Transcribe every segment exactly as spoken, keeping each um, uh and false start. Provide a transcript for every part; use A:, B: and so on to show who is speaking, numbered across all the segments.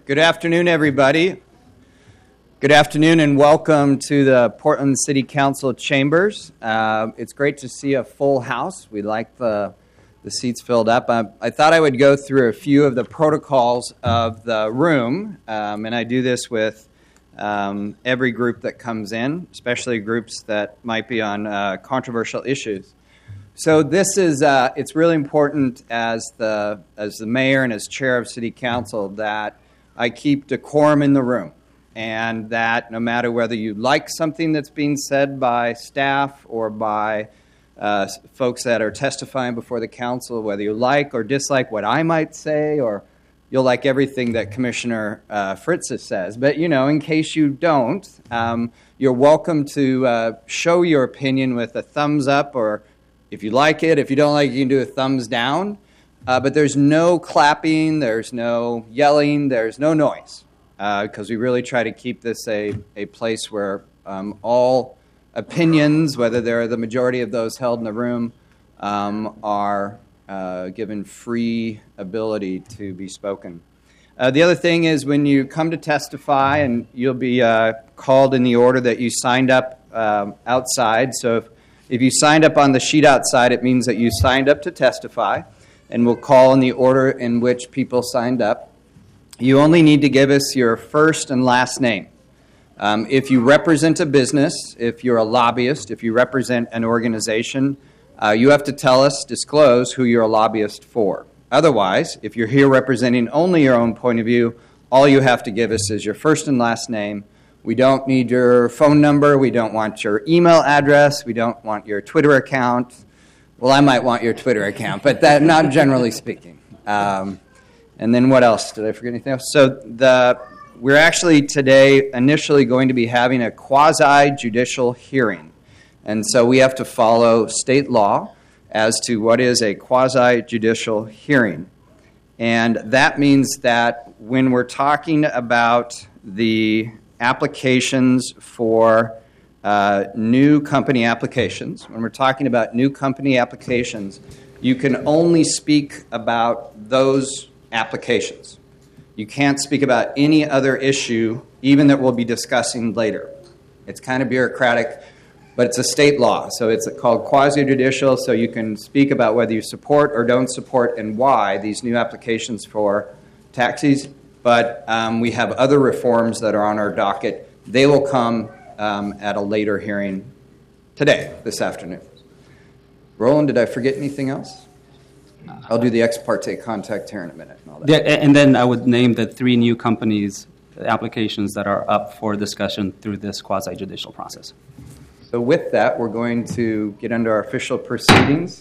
A: Good afternoon, everybody. Good afternoon and welcome to the Portland City Council chambers. Uh, it's great to see a full house. We like the, the seats filled up. I, I thought I would go through a few of the protocols of the room, um, and I do this with um, every group that comes in, especially groups that might be on uh, controversial issues. So this is, uh, it's really important as the, as the mayor and as chair of City Council that I keep decorum in the room, and that no matter whether you like something that's being said by staff or by uh, folks that are testifying before the council, whether you like or dislike what I might say, or you'll like everything that Commissioner uh, Fritz says. But, you know, in case you don't, um, you're welcome to uh, show your opinion with a thumbs up, or if you like it. If you don't like it, you can do a thumbs down. Uh, but there's no clapping, there's no yelling, there's no noise, because uh, we really try to keep this a, a place where um, all opinions, whether they're the majority of those held in the room, um, are uh, given free ability to be spoken. Uh, the other thing is when you come to testify, and you'll be uh, called in the order that you signed up um, outside. So if, if you signed up on the sheet outside, it means that you signed up to testify. And we'll call in the order in which people signed up. You only need to give us your first and last name. Um, if you represent a business, if you're a lobbyist, if you represent an organization, uh, you have to tell us, disclose who you're a lobbyist for. Otherwise, if you're here representing only your own point of view, all you have to give us is your first and last name. We don't need your phone number. We don't want your email address. We don't want your Twitter account. Well, I might want your Twitter account, but that not generally speaking. Um, and then what else? Did I forget anything else? So the we're actually today initially going to be having a quasi-judicial hearing. And so we have to follow state law as to what is a quasi-judicial hearing. And that means that when we're talking about the applications for Uh, new company applications. When we're talking about new company applications, you can only speak about those applications. You can't speak about any other issue, even that we'll be discussing later. It's kind of bureaucratic, but it's a state law. So it's called quasi-judicial, so you can speak about whether you support or don't support and why these new applications for taxis. But um, we have other reforms that are on our docket. They will come Um, at a later hearing today, this afternoon. Roland, did I forget anything else? I'll do the ex parte contact here in a minute. And all that.
B: Yeah, and then I would name the three new companies, applications that are up for discussion through this quasi-judicial process.
A: So with that, we're going to get into our official proceedings.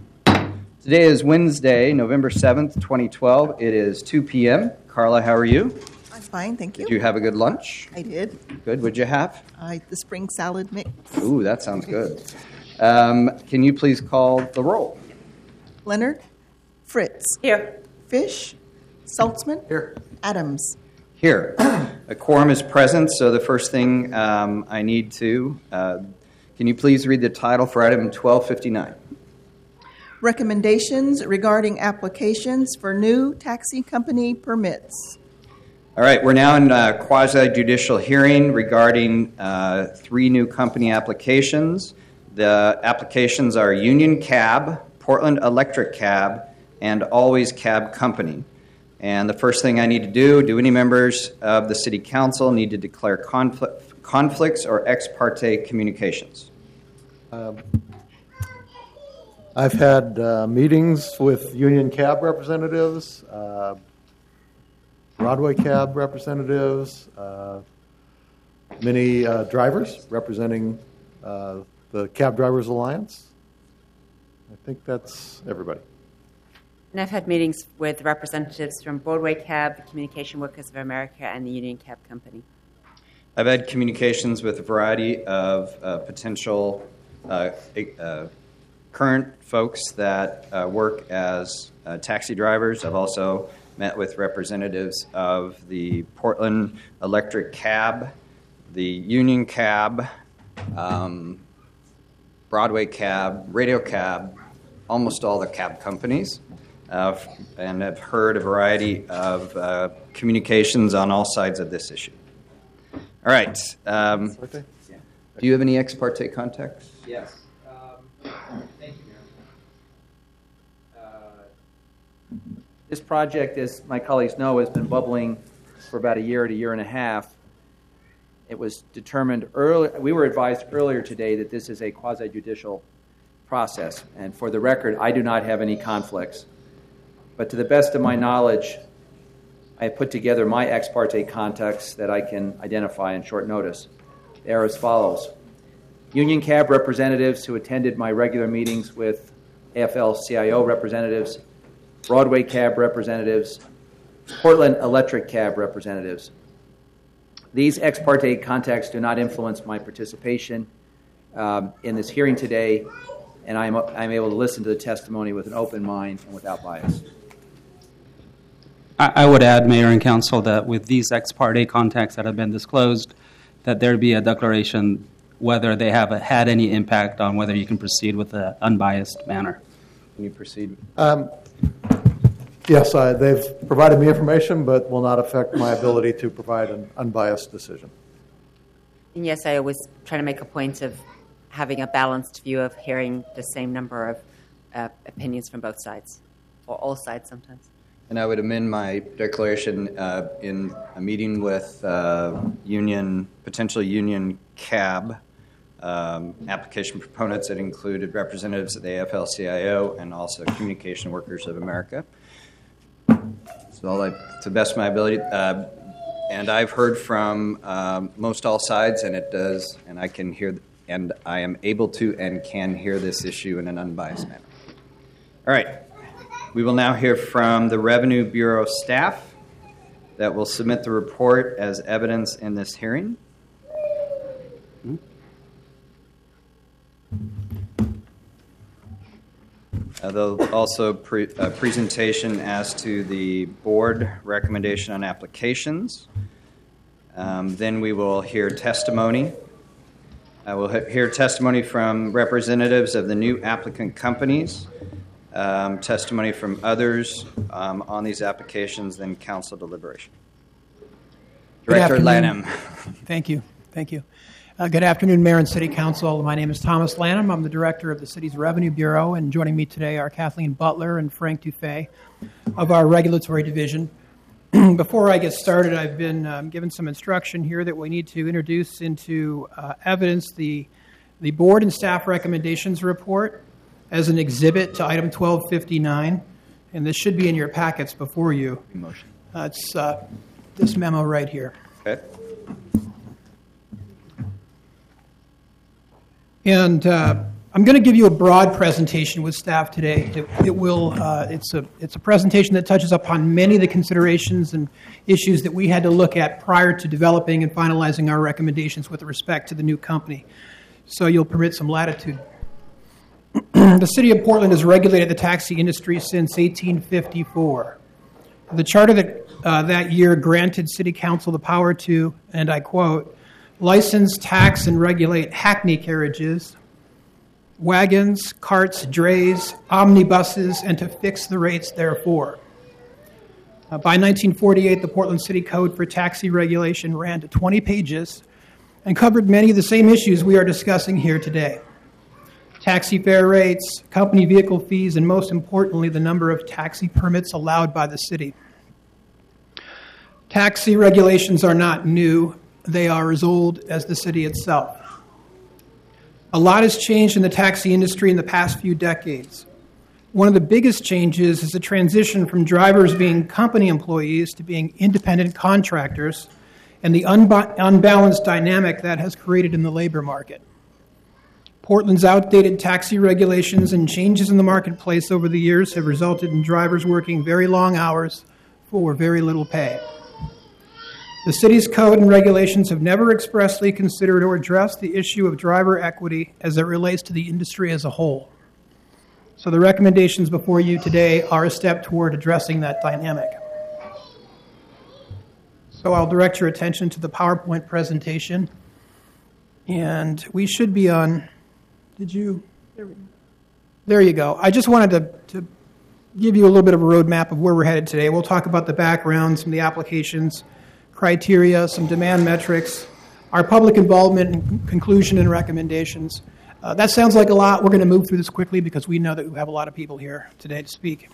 A: Today is Wednesday, November seventh, twenty twelve. It is two p.m. Carla, how are you?
C: Fine, thank you.
A: Did you have a good lunch?
C: I did.
A: Good. What'd you have?
C: Uh, the spring salad mix.
A: Ooh, that sounds good. Um, can you please call the roll?
C: Leonard? Fritz?
D: Here.
C: Fish? Saltzman?
A: Here.
C: Adams?
A: Here. A quorum is present, so the first thing um, I need to, uh, can you please read the title for item twelve fifty-nine?
C: Recommendations regarding applications for new taxi company permits.
A: All right, we're now in a quasi-judicial hearing regarding uh, three new company applications. The applications are Union Cab, Portland Electric Cab, and Always Cab Company. And the first thing I need to do, do any members of the City Council need to declare conflict, conflicts or ex parte communications?
E: Um, I've had uh, meetings with Union Cab representatives, uh, Broadway Cab representatives, uh, many uh, drivers representing uh, the Cab Drivers Alliance. I think that's everybody.
D: And I've had meetings with representatives from Broadway Cab, the Communication Workers of America, and the Union Cab Company.
A: I've had communications with a variety of uh, potential uh, uh, current folks that uh, work as uh, taxi drivers. I've also met with representatives of the Portland Electric Cab, the Union Cab, um, Broadway Cab, Radio Cab, almost all the cab companies. uh, and have heard a variety of uh, communications on all sides of this issue. All right. Um, do you have any ex parte contacts?
F: Yes. Um, thank you, Mayor. Uh, this project, as my colleagues know, has been bubbling for about a year to a year and a half. It was determined early. We were advised earlier today that this is a quasi-judicial process. And for the record, I do not have any conflicts. But to the best of my knowledge, I have put together my ex parte contacts that I can identify in short notice. They are as follows. Union Cab representatives who attended my regular meetings with A F L C I O representatives, Broadway Cab representatives, Portland Electric Cab representatives. These ex parte contacts do not influence my participation um, in this hearing today, and I'm, I'm able to listen to the testimony with an open mind and without bias.
B: I, I would add, Mayor and Council, that with these ex parte contacts that have been disclosed, that there be a declaration whether they have had any impact on whether you can proceed with an unbiased manner.
A: Can you proceed?
E: Um, yes, uh, they've provided me information, but will not affect my ability to provide an unbiased decision.
D: And yes, I always try to make a point of having a balanced view of hearing the same number of uh, opinions from both sides, or all sides sometimes.
A: And I would amend my declaration uh, in a meeting with uh, union, potential union cab um, application proponents that included representatives of the A F L C I O and also Communication Workers of America. So all I, to the best of my ability, uh, and I've heard from um, most all sides, and it does, and I can hear, and I am able to and can hear this issue in an unbiased manner. All right. We will now hear from the Revenue Bureau staff that will submit the report as evidence in this hearing. Uh, there'll also pre- a presentation as to the board recommendation on applications. Um, then we will hear testimony. I will he- hear testimony from representatives of the new applicant companies. Um, testimony from others um, on these applications, then council deliberation. Director Lanham.
G: Thank you. Thank you. Uh, good afternoon, Mayor and City Council. My name is Thomas Lanham. I'm the director of the city's Revenue Bureau, and joining me today are Kathleen Butler and Frank Dufay of our Regulatory Division. Before I get started, I've been um, given some instruction here that we need to introduce into uh, evidence the, the board and staff recommendations report as an exhibit to item twelve fifty-nine, and this should be in your packets before you.
A: Motion.
G: Uh, it's uh, this memo right here.
A: Okay.
G: And uh, I'm going to give you a broad presentation with staff today. It, it will. Uh, it's a it's a presentation that touches upon many of the considerations and issues that we had to look at prior to developing and finalizing our recommendations with respect to the new company. So you'll permit some latitude. The City of Portland has regulated the taxi industry since eighteen fifty-four. The charter that uh, that year granted City Council the power to, and I quote, license, tax, and regulate hackney carriages, wagons, carts, drays, omnibuses, and to fix the rates therefor. Uh, by nineteen forty-eight, the Portland City Code for Taxi Regulation ran to twenty pages and covered many of the same issues we are discussing here today. Taxi fare rates, company vehicle fees, and most importantly, the number of taxi permits allowed by the city. Taxi regulations are not new. They are as old as the city itself. A lot has changed in the taxi industry in the past few decades. One of the biggest changes is the transition from drivers being company employees to being independent contractors and the unba- unbalanced dynamic that has created in the labor market. Portland's outdated taxi regulations and changes in the marketplace over the years have resulted in drivers working very long hours for very little pay. The city's code and regulations have never expressly considered or addressed the issue of driver equity as it relates to the industry as a whole. So the recommendations before you today are a step toward addressing that dynamic. So I'll direct your attention to the PowerPoint presentation. And we should be on... Did you? There, we go. There you go. I just wanted to, to give you a little bit of a roadmap of where we're headed today. We'll talk about the background, some of the applications, criteria, some demand metrics, our public involvement, and conclusion and recommendations. Uh, that sounds like a lot. We're going to move through this quickly because we know that we have a lot of people here today to speak.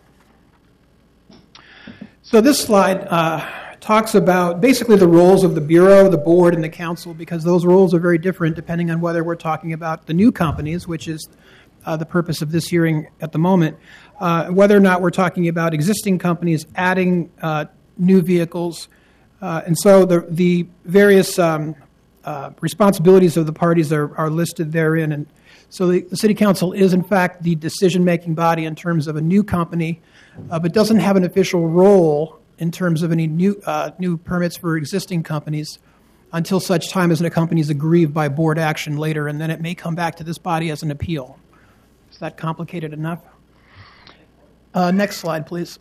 G: So this slide uh, talks about basically the roles of the Bureau, the board, and the council, because those roles are very different depending on whether we're talking about the new companies, which is uh, the purpose of this hearing at the moment, uh, whether or not we're talking about existing companies adding uh, new vehicles. Uh, and so the, the various um, uh, responsibilities of the parties are, are listed therein. And so the, the City Council is, in fact, the decision-making body in terms of a new company, uh, but doesn't have an official role in terms of any new uh, new permits for existing companies until such time as a company is aggrieved by board action later, and then it may come back to this body as an appeal. Is that complicated enough? Uh, next slide, please.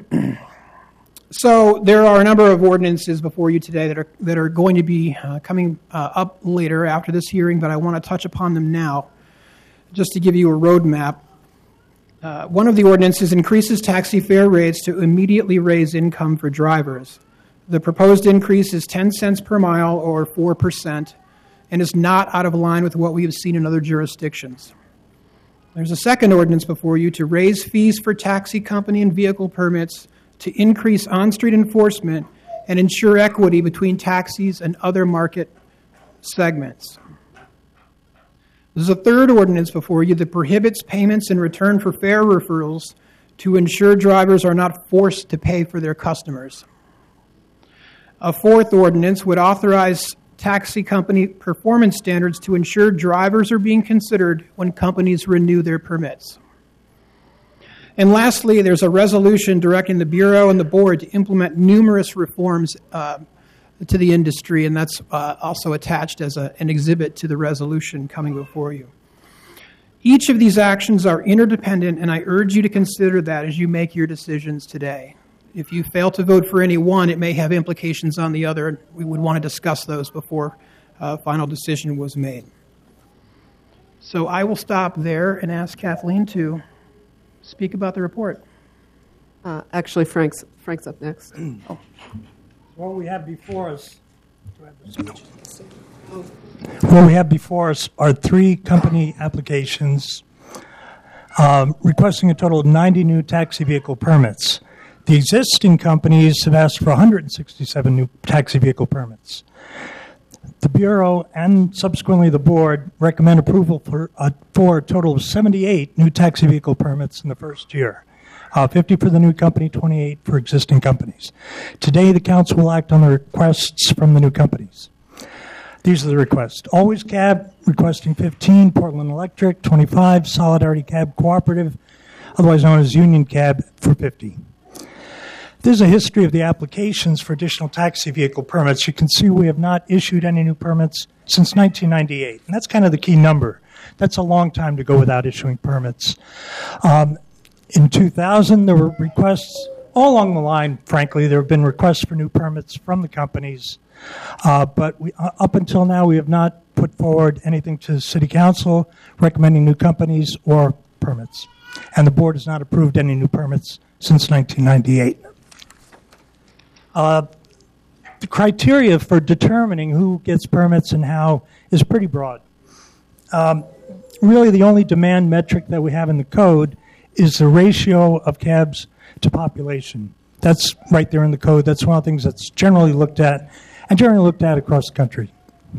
G: So there are a number of ordinances before you today that are that are going to be uh, coming uh, up later after this hearing, but I want to touch upon them now, just to give you a roadmap. Uh, one of the ordinances increases taxi fare rates to immediately raise income for drivers. The proposed increase is ten cents per mile, or four percent, and is not out of line with what we have seen in other jurisdictions. There's a second ordinance before you to raise fees for taxi company and vehicle permits to increase on-street enforcement and ensure equity between taxis and other market segments. There's a third ordinance before you that prohibits payments in return for fare referrals to ensure drivers are not forced to pay for their customers. A fourth ordinance would authorize taxi company performance standards to ensure drivers are being considered when companies renew their permits. And lastly, there's a resolution directing the Bureau and the Board to implement numerous reforms uh, to the industry, and that's uh, also attached as a, an exhibit to the resolution coming before you. Each of these actions are interdependent, and I urge you to consider that as you make your decisions today. If you fail to vote for any one, it may have implications on the other, and we would want to discuss those before a final decision was made. So I will stop there and ask Kathleen to speak about the report.
H: Uh, actually, Frank's Frank's up next.
I: Oh. What we have before us, what we have before us are three company applications um, requesting a total of ninety new taxi vehicle permits. The existing companies have asked for one hundred sixty-seven new taxi vehicle permits. The Bureau and subsequently the Board recommend approval for, uh, for a total of seventy-eight new taxi vehicle permits in the first year. Uh, fifty for the new company, twenty-eight for existing companies. Today, the Council will act on the requests from the new companies. These are the requests. Always Cab requesting fifteen, Portland Electric twenty-five, Solidarity Cab Cooperative, otherwise known as Union Cab, for fifty. There's a history of the applications for additional taxi vehicle permits. You can see we have not issued any new permits since nineteen ninety-eight, and that's kind of the key number. That's a long time to go without issuing permits. Um, in two thousand, there were requests all along the line, frankly. There have been requests for new permits from the companies, uh, but we, uh, up until now, we have not put forward anything to the City Council recommending new companies or permits, and the Board has not approved any new permits since nineteen ninety-eight. Uh, the criteria for determining who gets permits and how is pretty broad. Um, really, the only demand metric that we have in the code is the ratio of cabs to population. That's right there in the code. That's one of the things that's generally looked at, and generally looked at across the country.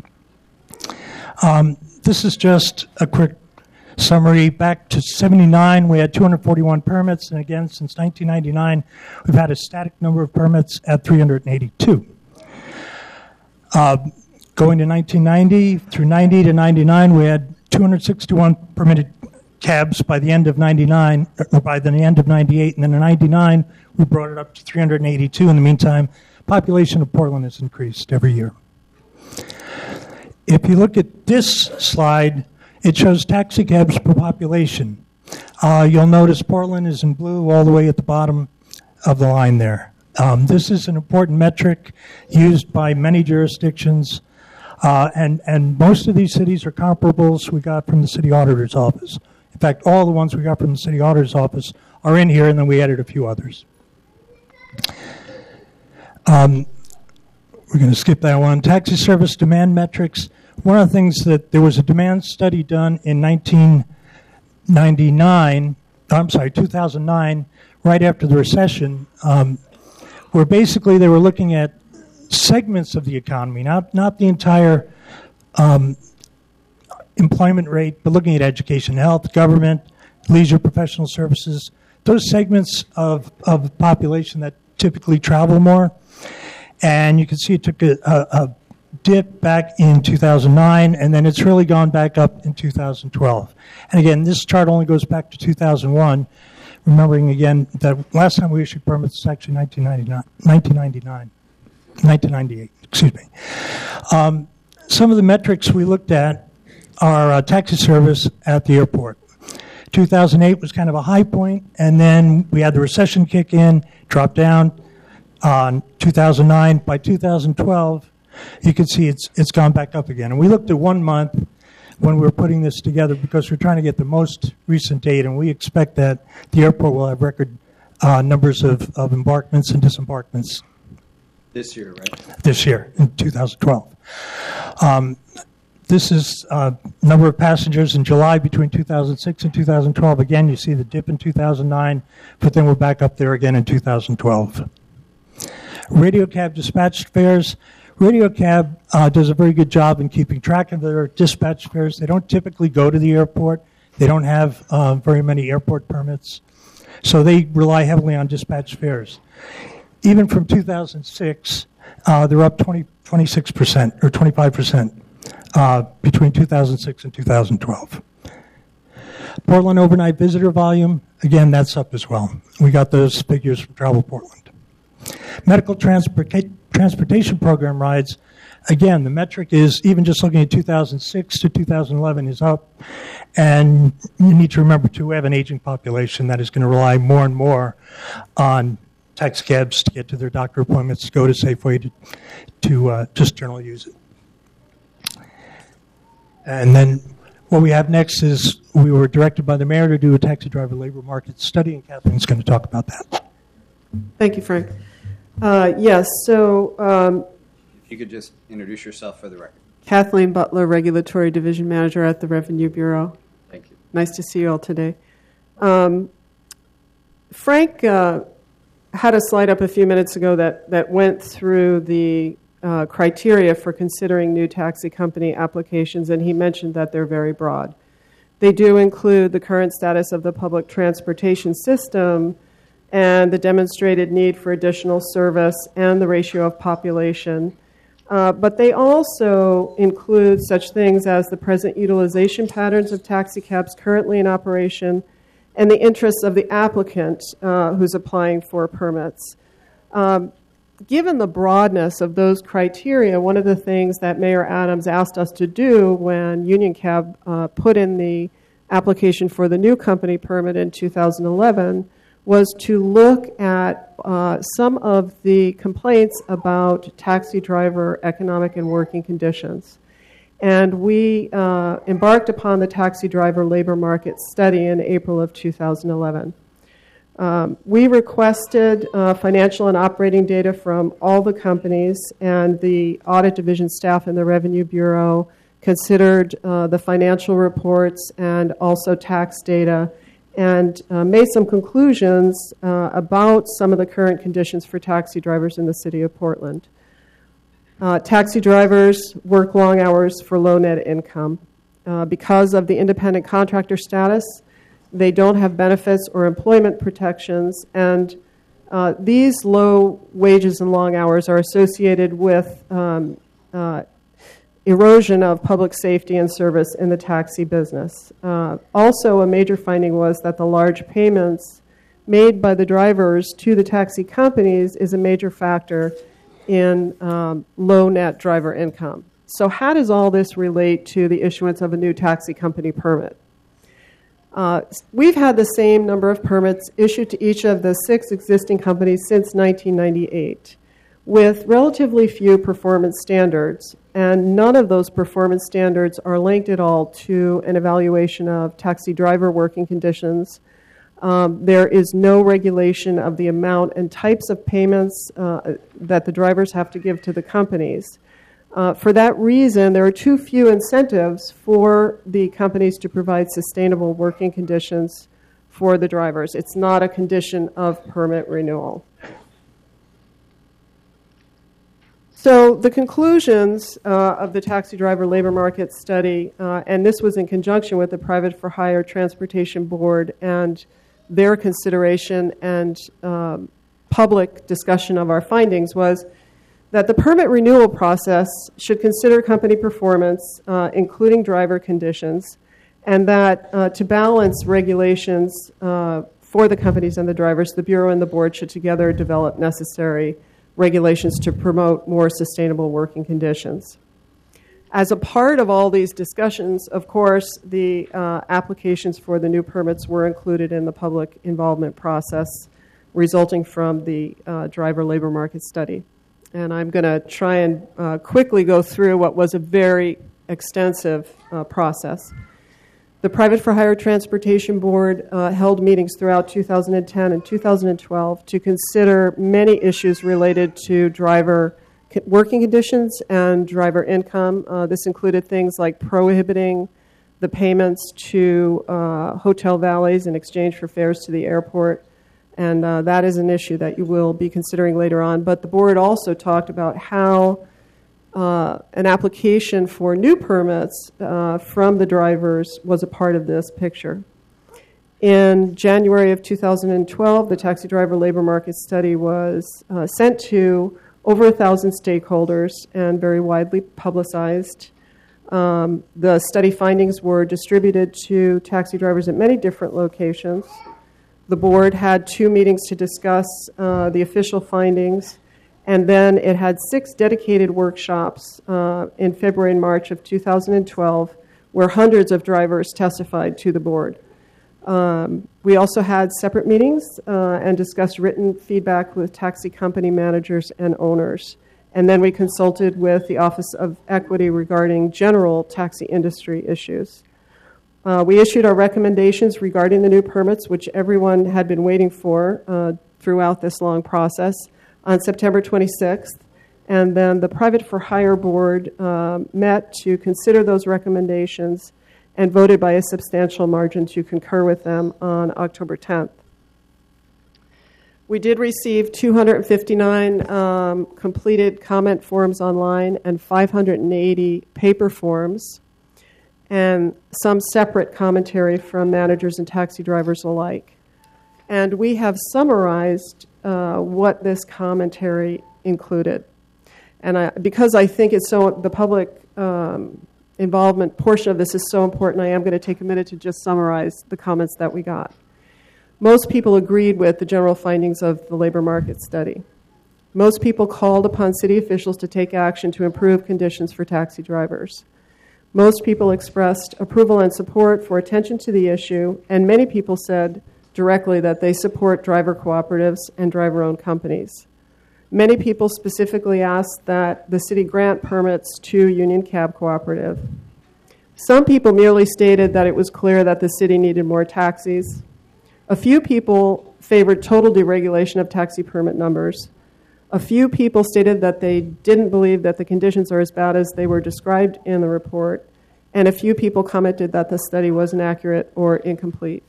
I: Um, this is just a quick summary. Back to seventy-nine, we had two hundred forty-one permits, and again, since nineteen ninety-nine, we've had a static number of permits at three hundred eighty-two. Uh, going to nineteen ninety, through ninety to ninety-nine, we had two hundred sixty-one permitted cabs by the end of ninety-nine, or by the end of ninety-eight, and then in ninety-nine, we brought it up to three hundred eighty-two. In the meantime, population of Portland has increased every year. If you look at this slide, it shows taxi cabs per population. Uh, you'll notice Portland is in blue all the way at the bottom of the line there. Um, this is an important metric used by many jurisdictions, uh, and, and most of these cities are comparables we got from the City Auditor's Office. In fact, all the ones we got from the City Auditor's Office are in here, and then we added a few others. Um, we're going to skip that one. Taxi service demand metrics. One of the things that there was a demand study done in nineteen ninety-nine, I'm sorry, two thousand nine, right after the recession, um, where basically they were looking at segments of the economy, not not the entire um, employment rate, but looking at education, health, government, leisure, professional services, those segments of, of the population that typically travel more. And you can see it took a, a, a dip back in two thousand nine, and then it's really gone back up in two thousand twelve. And again, this chart only goes back to two thousand one, remembering again that last time we issued permits was actually nineteen ninety-nine, nineteen ninety-nine, nineteen ninety-eight, excuse me. Um, some of the metrics we looked at are uh, taxi service at the airport. two thousand eight was kind of a high point, and then we had the recession kick in, dropped down on two thousand nine. By two thousand twelve, you can see it's it's gone back up again. And we looked at one month when we were putting this together because we're trying to get the most recent data, and we expect that the airport will have record uh, numbers of, of embarkments and disembarkments.
A: This year, right?
I: This year, in two thousand twelve. Um, this is uh, number of passengers in July between two thousand six and two thousand twelve. Again, you see the dip in two thousand nine, but then we're back up there again in two thousand twelve. Radio cab dispatched fares. Radio cab uh, does a very good job in keeping track of their dispatch fares. They don't typically go to the airport. They don't have uh, very many airport permits. So they rely heavily on dispatch fares. Even from two thousand six, uh, they're up twenty, twenty-six percent or twenty-five percent uh, between two thousand six and two thousand twelve. Portland overnight visitor volume, again, that's up as well. We got those figures from Travel Portland. Medical transporta- transportation program rides, again, the metric is even just looking at two thousand six to two thousand eleven is up. And you need to remember, too, we have an aging population that is going to rely more and more on taxi cabs to get to their doctor appointments, to go to Safeway, to, to uh, just generally use it. And then what we have next is we were directed by the mayor to do a taxi driver labor market study, and Kathleen's going to talk about that.
H: Thank you, Frank. Uh, yes, so um,
A: If you could just introduce yourself for the record.
H: Kathleen Butler, Regulatory Division Manager at the Revenue Bureau.
A: Thank you.
H: Nice to see you all today. Um, Frank uh, had a slide up a few minutes ago that, that went through the uh, criteria for considering new taxi company applications, and he mentioned that they're very broad. They do include the current status of the public transportation system and the demonstrated need for additional service and the ratio of population. Uh, but they also include such things as the present utilization patterns of taxi cabs currently in operation and the interests of the applicant uh, who's applying for permits. Um, given the broadness of those criteria, one of the things that Mayor Adams asked us to do when Union Cab uh, put in the application for the new company permit in two thousand eleven was to look at uh, some of the complaints about taxi driver economic and working conditions. And we uh, embarked upon the taxi driver labor market study in April of two thousand eleven. Um, we requested uh, financial and operating data from all the companies, and the audit division staff in the Revenue Bureau considered uh, the financial reports and also tax data, and uh, made some conclusions uh, about some of the current conditions for taxi drivers in the city of Portland. Uh, taxi drivers work long hours for low net income. Uh, because of the independent contractor status, they don't have benefits or employment protections, and uh, these low wages and long hours are associated with um, uh, erosion of public safety and service in the taxi business. Uh, also, a major finding was that the large payments made by the drivers to the taxi companies is a major factor in um, low net driver income. So how does all this relate to the issuance of a new taxi company permit? Uh, we've had the same number of permits issued to each of the six existing companies since nineteen ninety-eight, with relatively few performance standards, and none of those performance standards are linked at all to an evaluation of taxi driver working conditions, Um, there is no regulation of the amount and types of payments uh, that the drivers have to give to the companies. Uh, for that reason, there are too few incentives for the companies to provide sustainable working conditions for the drivers. It's not a condition of permit renewal. So the conclusions uh, of the taxi driver labor market study, uh, and this was in conjunction with the Private for Hire Transportation Board and their consideration and um, public discussion of our findings, was that the permit renewal process should consider company performance, uh, including driver conditions, and that uh, to balance regulations uh, for the companies and the drivers, the Bureau and the board should together develop necessary regulations to promote more sustainable working conditions. As a part of all these discussions, of course, the uh, applications for the new permits were included in the public involvement process resulting from the uh, driver labor market study. And I'm going to try and uh, quickly go through what was a very extensive uh, process. The Private for Hire Transportation Board uh, held meetings throughout two thousand ten and two thousand twelve to consider many issues related to driver working conditions and driver income. Uh, this included things like prohibiting the payments to uh, hotel valets in exchange for fares to the airport, and uh, that is an issue that you will be considering later on. But the board also talked about how uh, an application for new permits uh, from the drivers was a part of this picture. In January of two thousand twelve, the taxi driver labor market study was uh, sent to over a thousand stakeholders and very widely publicized. Um, the study findings were distributed to taxi drivers at many different locations. The board had two meetings to discuss uh, the official findings, and then it had six dedicated workshops uh, in February and March of two thousand twelve where hundreds of drivers testified to the board. Um, we also had separate meetings uh, and discussed written feedback with taxi company managers and owners. And then we consulted with the Office of Equity regarding general taxi industry issues. Uh, we issued our recommendations regarding the new permits, which everyone had been waiting for uh, throughout this long process, on September twenty-sixth. And then the Private for Hire Board uh, met to consider those recommendations and voted by a substantial margin to concur with them on October tenth. We did receive two hundred fifty-nine um, completed comment forms online and five hundred eighty paper forms, and some separate commentary from managers and taxi drivers alike. And we have summarized uh, what this commentary included. And I, because I think it's so, the public um, involvement portion of this is so important, I am going to take a minute to just summarize the comments that we got. Most people agreed with the general findings of the labor market study. Most people called upon city officials to take action to improve conditions for taxi drivers. Most people expressed approval and support for attention to the issue, and many people said directly that they support driver cooperatives and driver-owned companies. Many people specifically asked that the city grant permits to Union Cab Cooperative. Some people merely stated that it was clear that the city needed more taxis. A few people favored total deregulation of taxi permit numbers. A few people stated that they didn't believe that the conditions are as bad as they were described in the report. And a few people commented that the study was inaccurate or incomplete.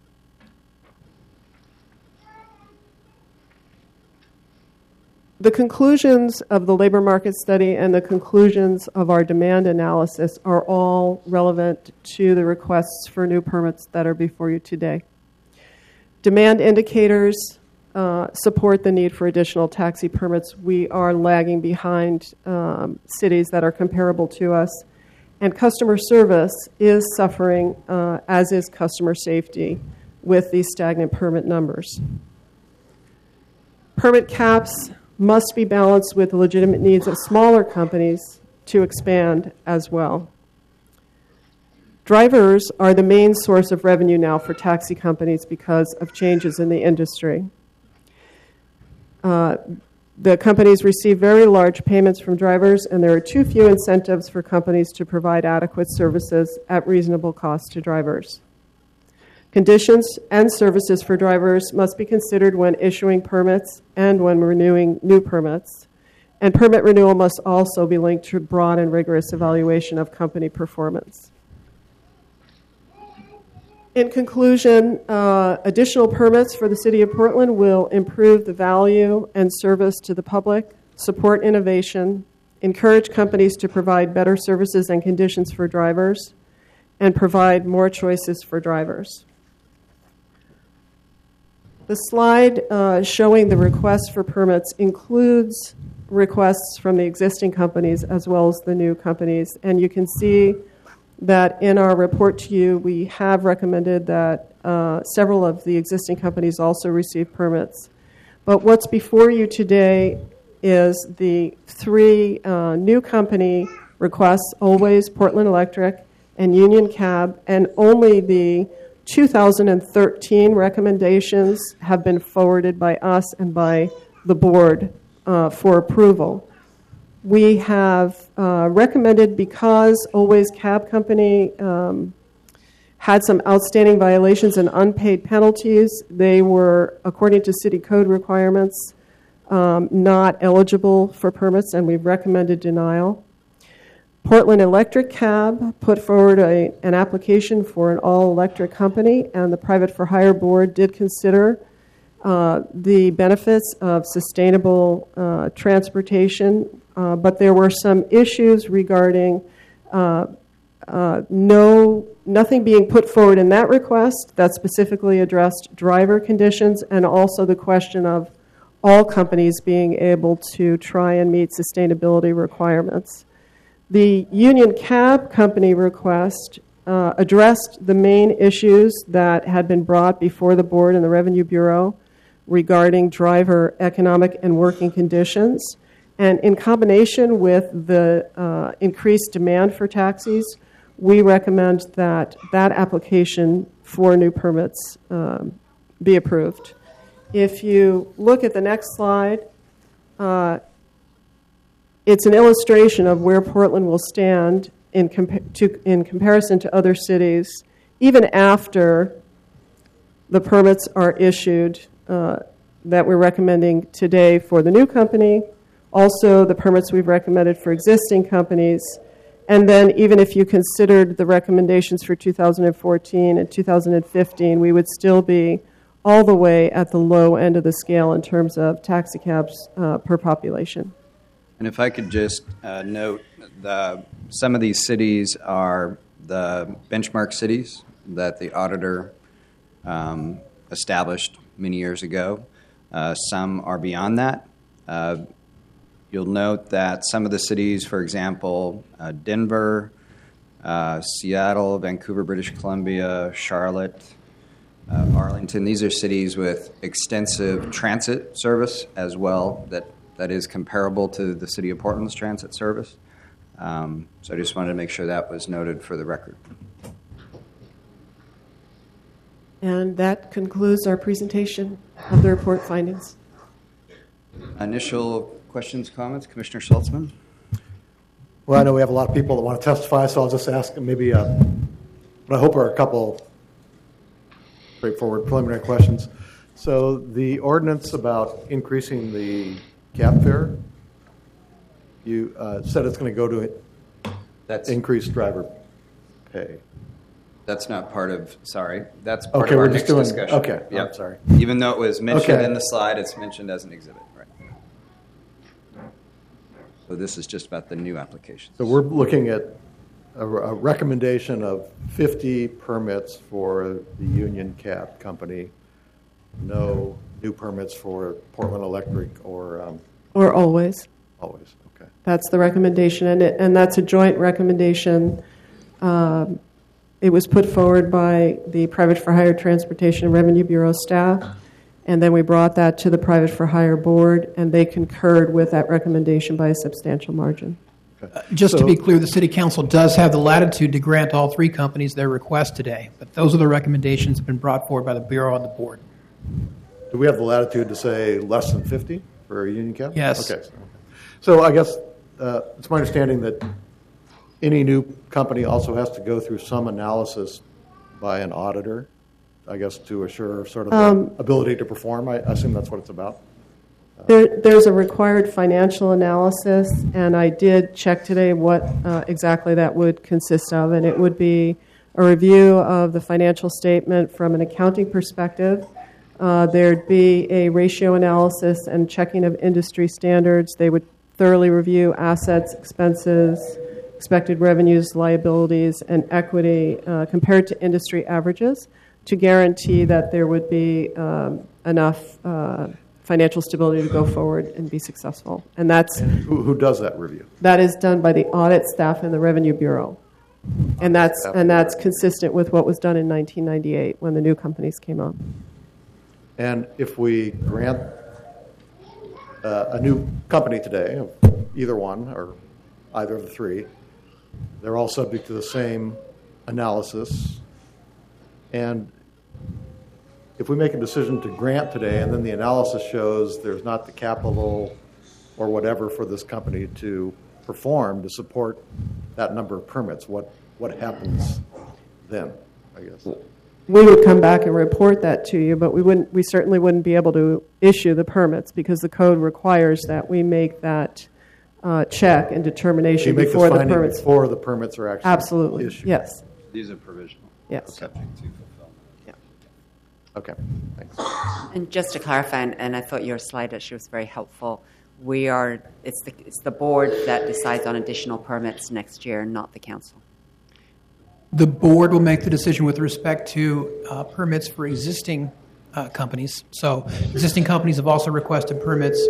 H: The conclusions of the labor market study and the conclusions of our demand analysis are all relevant to the requests for new permits that are before you today. Demand indicators uh, support the need for additional taxi permits. We are lagging behind um, cities that are comparable to us. And customer service is suffering, uh, as is customer safety, with these stagnant permit numbers. Permit caps must be balanced with the legitimate needs of smaller companies to expand as well. Drivers are the main source of revenue now for taxi companies because of changes in the industry. Uh, the companies receive very large payments from drivers, and there are too few incentives for companies to provide adequate services at reasonable cost to drivers. Conditions and services for drivers must be considered when issuing permits and when renewing new permits. And permit renewal must also be linked to broad and rigorous evaluation of company performance. In conclusion, uh, additional permits for the City of Portland will improve the value and service to the public, support innovation, encourage companies to provide better services and conditions for drivers, and provide more choices for drivers. The slide uh, showing the requests for permits includes requests from the existing companies as well as the new companies, and you can see that in our report to you, we have recommended that uh, several of the existing companies also receive permits. But what's before you today is the three uh, new company requests, Always, Portland Electric, and Union Cab, and only the two thousand thirteen recommendations have been forwarded by us and by the board uh, for approval. We have uh, recommended, because Always Cab Company um, had some outstanding violations and unpaid penalties, they were, according to city code requirements, um, not eligible for permits, and we've recommended denial. Portland Electric Cab put forward a, an application for an all-electric company, and the Private for Hire Board did consider uh, the benefits of sustainable uh, transportation, uh, but there were some issues regarding uh, uh, no nothing being put forward in that request that specifically addressed driver conditions, and also the question of all companies being able to try and meet sustainability requirements. The Union Cab Company request uh, addressed the main issues that had been brought before the board and the Revenue Bureau regarding driver economic and working conditions. And in combination with the uh, increased demand for taxis, we recommend that that application for new permits um, be approved. If you look at the next slide, uh, it's an illustration of where Portland will stand in, compa- to, in comparison to other cities, even after the permits are issued uh, that we're recommending today for the new company, also the permits we've recommended for existing companies, and then even if you considered the recommendations for two thousand fourteen and two thousand fifteen, we would still be all the way at the low end of the scale in terms of taxi cabs uh, per population.
A: And if I could just uh, note, the, some of these cities are the benchmark cities that the auditor um, established many years ago. Uh, some are beyond that. Uh, you'll note that some of the cities, for example, uh, Denver, uh, Seattle, Vancouver, British Columbia, Charlotte, uh, Arlington, these are cities with extensive transit service as well that that is comparable to the City of Portland's transit service. Um, so I just wanted to make sure that was noted for the record.
H: And that concludes our presentation of the report findings.
A: Initial questions, comments? Commissioner Schultzman?
E: Well, I know we have a lot of people that want to testify, so I'll just ask maybe, uh, what I hope are a couple straightforward preliminary questions. So the ordinance about increasing the cab fare, you uh, said it's going to go to
A: That's
E: increased driver pay.
A: That's not part of, sorry, that's part
E: Okay,
A: of our
E: we're just
A: next
E: doing-
A: discussion.
E: okay, I'm
A: Yep.
E: sorry.
A: Even though it was mentioned
E: Okay.
A: in the slide, it's mentioned as an exhibit, right? So this is just about the new applications.
E: So we're looking at a, a recommendation of fifty permits for the Union Cab Company, no new permits for Portland Electric or um,
H: Or always.
E: Always. Okay.
H: That's the recommendation, and, it, and that's a joint recommendation. Um, it was put forward by the Private for Hire Transportation and Revenue Bureau staff, and then we brought that to the Private for Hire Board, and they concurred with that recommendation by a substantial margin.
E: Okay.
G: Just to
E: So-
G: be clear, the City Council does have the latitude to grant all three companies their request today, but those are the recommendations that have been brought forward by the Bureau and the Board.
E: Do we have the latitude to say less than fifty for a Union Cab?
G: Yes.
E: Okay. So I guess uh, it's my understanding that any new company also has to go through some analysis by an auditor I guess, to assure sort of
H: Um,
E: the ability to perform. I assume that's what it's about.
H: There, there's a required financial analysis, and I did check today what uh, exactly that would consist of, and it would be a review of the financial statement from an accounting perspective. Uh, there'd be a ratio analysis and checking of industry standards. They would thoroughly review assets, expenses, expected revenues, liabilities, and equity uh, compared to industry averages to guarantee that there would be um, enough uh, financial stability to go forward and be successful. And that's
E: Who, who does that review?
H: that is done by the audit staff in the Revenue Bureau. And that's and that's consistent with what was done in nineteen ninety-eight when the new companies came up.
E: And if we grant uh, a new company today, either one or either of the three, they're all subject to the same analysis. And if we make a decision to grant today and then the analysis shows there's not the capital or whatever for this company to perform to support that number of permits, what, what happens then, I guess?
H: We would come back and report that to you, but we wouldn't. We certainly wouldn't be able to issue the permits because the code requires that we make that uh, check and determination
E: You make
H: before
E: the
H: the
E: finding
H: permits.
E: before the permits are actually
H: Absolutely,
E: issued.
H: yes,
A: These are provisional.
H: yes.
A: Subject to fulfillment.
E: Okay, thanks.
D: And just to clarify, and, and I thought your slide actually was very helpful. We are it's the it's the board that decides on additional permits next year, not the council.
G: The board will make the decision with respect to uh, permits for existing uh, companies. So existing companies have also requested permits.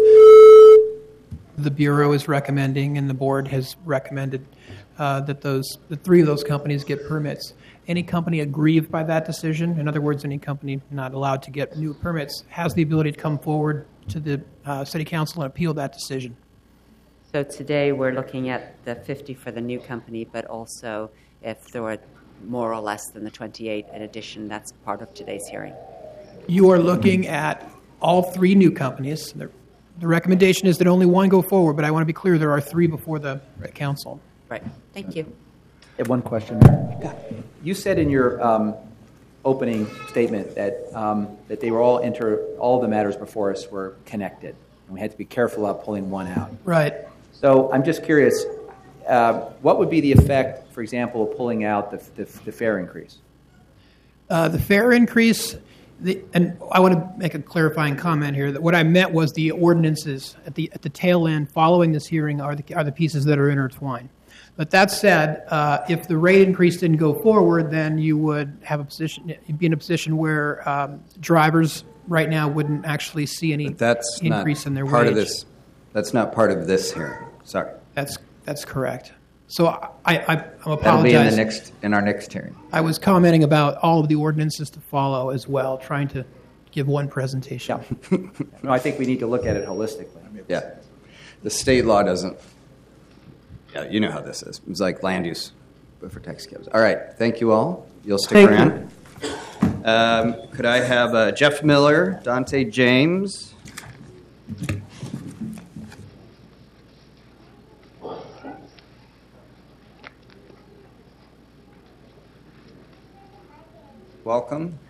G: The Bureau is recommending, and the board has recommended uh, that those the three of those companies get permits. Any company aggrieved by that decision, in other words, any company not allowed to get new permits, has the ability to come forward to the uh, City Council and appeal that decision.
D: So today we're looking at the fifty for the new company, but also if there were more or less than the twenty-eight in addition, that's part of today's hearing.
G: You are looking at all three new companies. The, the recommendation is that only one go forward, but I want to be clear there are three before the council.
D: Right. Thank you.
F: I have one question. You said in your um, opening statement that um, that they were all inter all the matters before us were connected, and we had to be careful about pulling one out.
G: Right.
F: So I'm just curious, uh, what would be the effect, for example, of pulling out the the, the fare increase?
G: Uh, the fare increase, the, and I want to make a clarifying comment here. That what I meant was the ordinances at the at the tail end following this hearing are the are the pieces that are intertwined. But that said, uh, if the rate increase didn't go forward, then you would have a position, you'd be in a position where um, drivers right now wouldn't actually see any
A: But that's
G: increase
A: not
G: in their
A: part
G: wage.
A: of this. That's not part of this hearing. Sorry.
G: That's that's correct. So I, I, I
A: That'll
G: apologize.
A: be in the next in our next hearing.
G: I was commenting about all of the ordinances to follow as well, trying to give one presentation.
F: Yeah. No, I think we need to look at it holistically.
A: Yeah. The state law doesn't. Yeah, you know how this is. It's like land use, but for taxi cabs. All right. Thank you all. You'll stick
H: Thank
A: around. Um, could I have uh, Jeff Miller, Dante James? Welcome.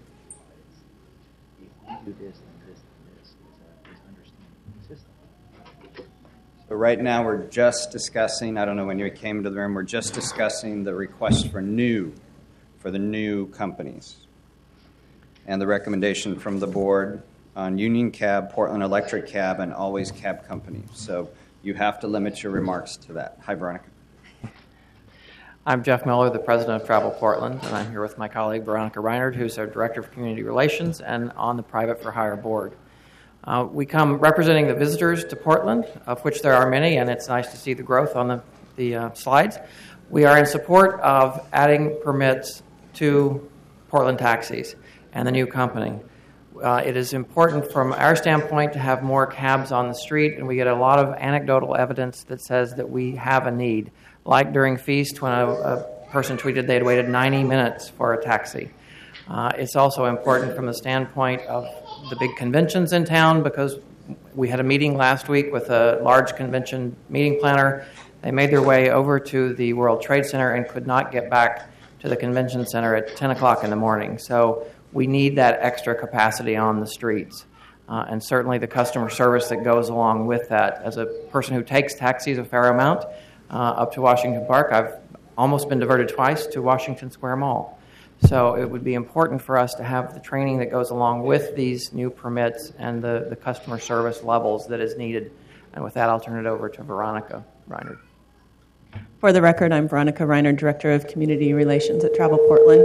A: So right now we're just discussing, I don't know when you came into the room, we're just discussing the request for new, for the new companies. And the recommendation from the board on Union Cab, Portland Electric Cab, and Always Cab Company. So you have to limit your remarks to that. Hi, Veronica.
J: I'm Jeff Miller, the president of Travel Portland, and I'm here with my colleague Veronica Reinhardt, who's our director of community relations and on the private for hire board. Uh, we come representing the visitors to Portland, of which there are many, and it's nice to see the growth on the, the uh, slides. We are in support of adding permits to Portland taxis and the new company. Uh, it is important from our standpoint to have more cabs on the street, and we get a lot of anecdotal evidence that says that we have a need. Like during Feast when a, a person tweeted they had waited ninety minutes for a taxi. Uh, it's also important from the standpoint of the big conventions in town because we had a meeting last week with a large convention meeting planner. They made their way over to the World Trade Center and could not get back to the convention center at ten o'clock in the morning. So we need that extra capacity on the streets. Uh, and certainly the customer service that goes along with that. As a person who takes taxis a fair amount uh, up to Washington Park, I've almost been diverted twice to Washington Square Mall. So it would be important for us to have the training that goes along with these new permits and the, the customer service levels that is needed. And with that, I'll turn it over to Veronica Reinert.
K: For the record, I'm Veronica Reinert, Director of Community Relations at Travel Portland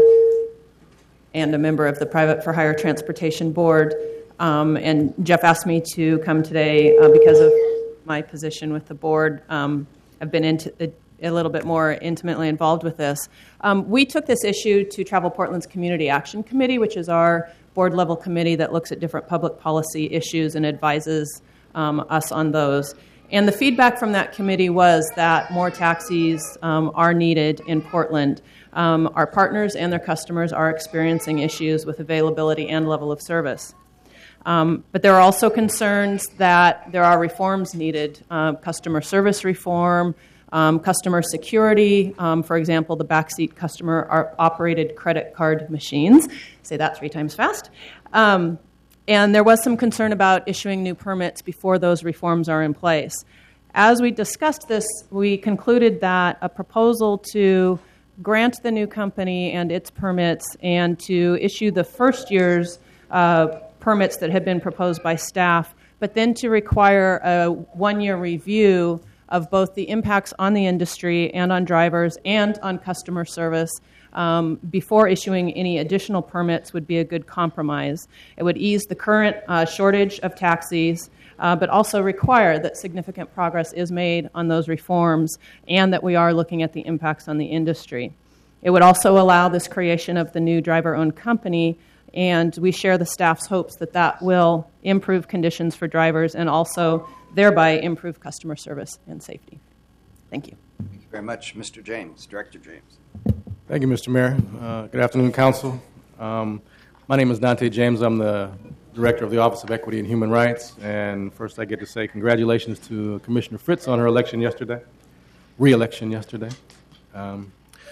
K: and a member of the Private for Hire Transportation Board. Um, and Jeff asked me to come today uh, because of my position with the board. Um, I've been into a, a little bit more intimately involved with this. Um, we took this issue to Travel Portland's Community Action Committee, which is our board-level committee that looks at different public policy issues and advises um, us on those. And the feedback from that committee was that more taxis um, are needed in Portland. Um, our partners and their customers are experiencing issues with availability and level of service. Um, but there are also concerns that there are reforms needed, uh, customer service reform, um, customer security, um, for example, the backseat customer-operated credit card machines. Say that three times fast. Um, and there was some concern about issuing new permits before those reforms are in place. As we discussed this, we concluded that a proposal to grant the new company and its permits and to issue the first year's uh, permits that had been proposed by staff, but then to require a one-year review of both the impacts on the industry and on drivers and on customer service um, before issuing any additional permits would be a good compromise. It would ease the current uh, shortage of taxis, uh, but also require that significant progress is made on those reforms and that we are looking at the impacts on the industry. It would also allow this creation of the new driver-owned company, and we share the staff's hopes that that will improve conditions for drivers and also thereby improve customer service and safety. Thank you.
A: Thank you very much, Mister James, Director James.
L: Thank you, Mister Mayor. Uh, good afternoon, Council. Um, my name is Dante James. I'm the Director of the Office of Equity and Human Rights. And first I get to say congratulations to Commissioner Fritz on her election yesterday, re-election yesterday. Um,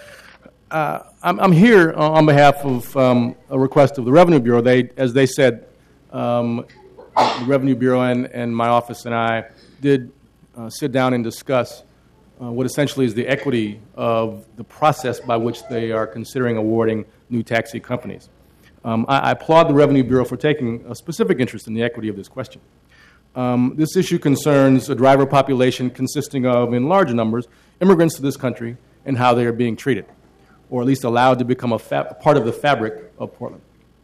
L: Uh, I'm, I'm here on behalf of um, a request of the Revenue Bureau. They, as they said, um, the Revenue Bureau and, and my office and I did uh, sit down and discuss uh, what essentially is the equity of the process by which they are considering awarding new taxi companies. Um, I, I applaud the Revenue Bureau for taking a specific interest in the equity of this question. Um, this issue concerns a driver population consisting of, in large numbers, immigrants to this country and how they are being treated, or at least allowed to become a fa- part of the fabric of Portland.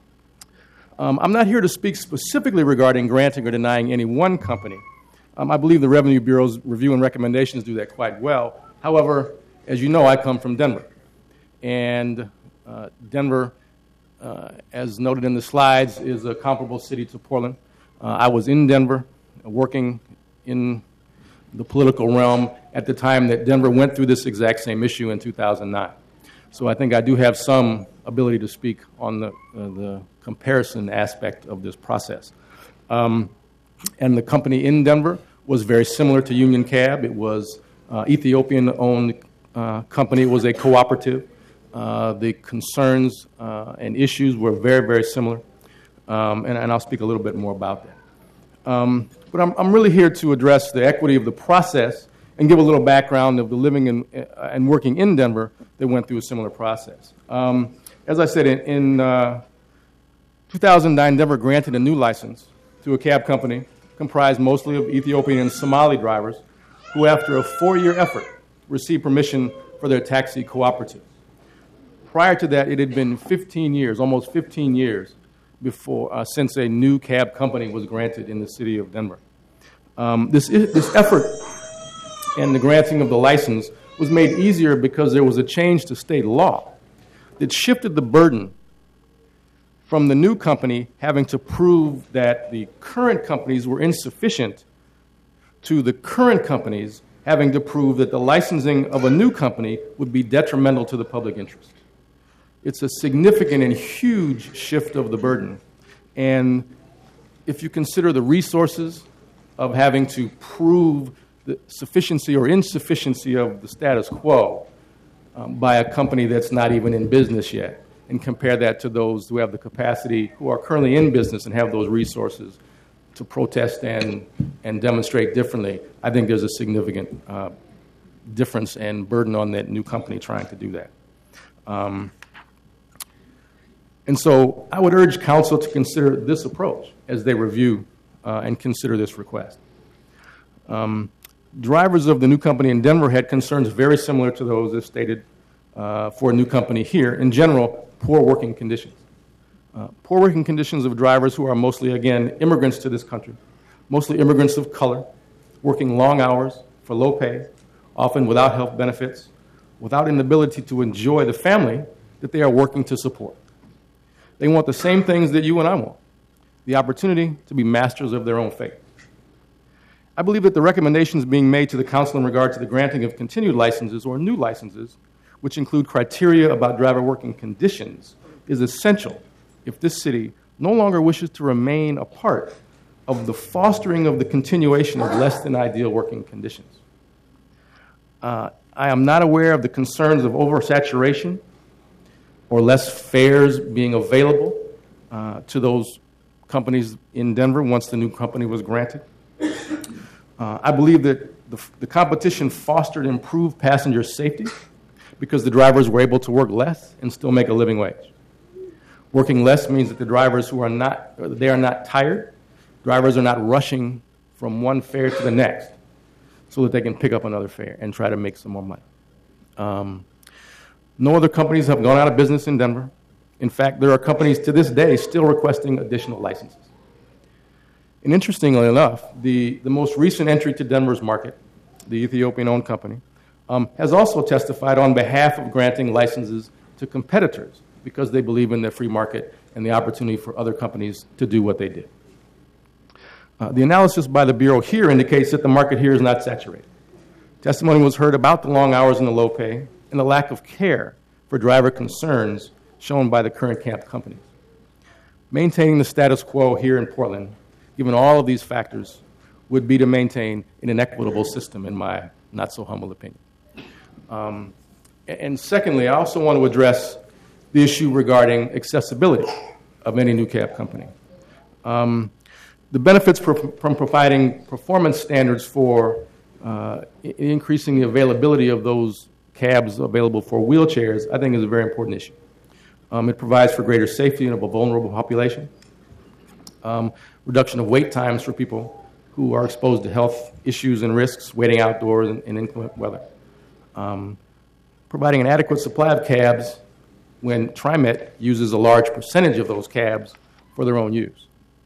L: Um, I'm not here to speak specifically regarding granting or denying any one company. Um, I believe the Revenue Bureau's review and recommendations do that quite well. However, as you know, I come from Denver. And uh, Denver, uh, as noted in the slides, is a comparable city to Portland. Uh, I was in Denver uh, working in the political realm at the time that Denver went through this exact same issue in two thousand nine. So I think I do have some ability to speak on the, uh, the comparison aspect of this process. Um, and the company in Denver was very similar to Union Cab. It was uh, Ethiopian-owned uh, company. It was a cooperative. Uh, the concerns uh, and issues were very, very similar. Um, and, and I'll speak a little bit more about that. Um, but I'm, I'm really here to address the equity of the process and give a little background of the living in, uh, and working in Denver that went through a similar process. Um, as I said, in, in uh, two thousand nine, Denver granted a new license to a cab company comprised mostly of Ethiopian and Somali drivers who, after a four-year effort, received permission for their taxi cooperative. Prior to that, it had been fifteen years, almost fifteen years, before uh, since a new cab company was granted in the city of Denver. Um, this, this effort and the granting of the license was made easier because there was a change to state law that shifted the burden from the new company having to prove that the current companies were insufficient to the current companies having to prove that the licensing of a new company would be detrimental to the public interest. It's a significant and huge shift of the burden. And if you consider the resources of having to prove the sufficiency or insufficiency of the status quo um, by a company that's not even in business yet, and compare that to those who have the capacity, who are currently in business and have those resources to protest and, and demonstrate differently, I think there's a significant uh, difference and burden on that new company trying to do that. Um, and so I would urge council to consider this approach as they review uh, and consider this request. Um, drivers of the new company in Denver had concerns very similar to those as stated uh, for a new company here. In general, poor working conditions. Uh, poor working conditions of drivers who are mostly, again, immigrants to this country, mostly immigrants of color, working long hours for low pay, often without health benefits, without an ability to enjoy the family that they are working to support. They want the same things that you and I want, the opportunity to be masters of their own fate. I believe that the recommendations being made to the council in regard to the granting of continued licenses or new licenses, which include criteria about driver working conditions, is essential if this city no longer wishes to remain a part of the fostering of the continuation of less than ideal working conditions. Uh, I am not aware of the concerns of oversaturation or less fares being available uh, to those companies in Denver once the new company was granted. Uh, I believe that the, the competition fostered improved passenger safety because the drivers were able to work less and still make a living wage. Working less means that the drivers who are not, they are not tired. Drivers are not rushing from one fare to the next so that they can pick up another fare and try to make some more money. Um, no other companies have gone out of business in Denver. In fact, there are companies to this day still requesting additional licenses. And interestingly enough, the, the most recent entry to Denver's market, the Ethiopian-owned company, um, has also testified on behalf of granting licenses to competitors because they believe in the free market and the opportunity for other companies to do what they did. Uh, the analysis by the Bureau here indicates that the market here is not saturated. Testimony was heard about the long hours and the low pay and the lack of care for driver concerns shown by the current camp companies. Maintaining the status quo here in Portland, given all of these factors, would be to maintain an inequitable system, in my not-so-humble opinion. Um, and secondly, I also want to address the issue regarding accessibility of any new cab company. Um, the benefits pro- from providing performance standards for uh, I- increasing the availability of those cabs available for wheelchairs, I think is a very important issue. Um, it provides for greater safety in a vulnerable population, um, reduction of wait times for people who are exposed to health issues and risks, waiting outdoors in, in inclement weather, um, providing an adequate supply of cabs when TriMet uses a large percentage of those cabs for their own use.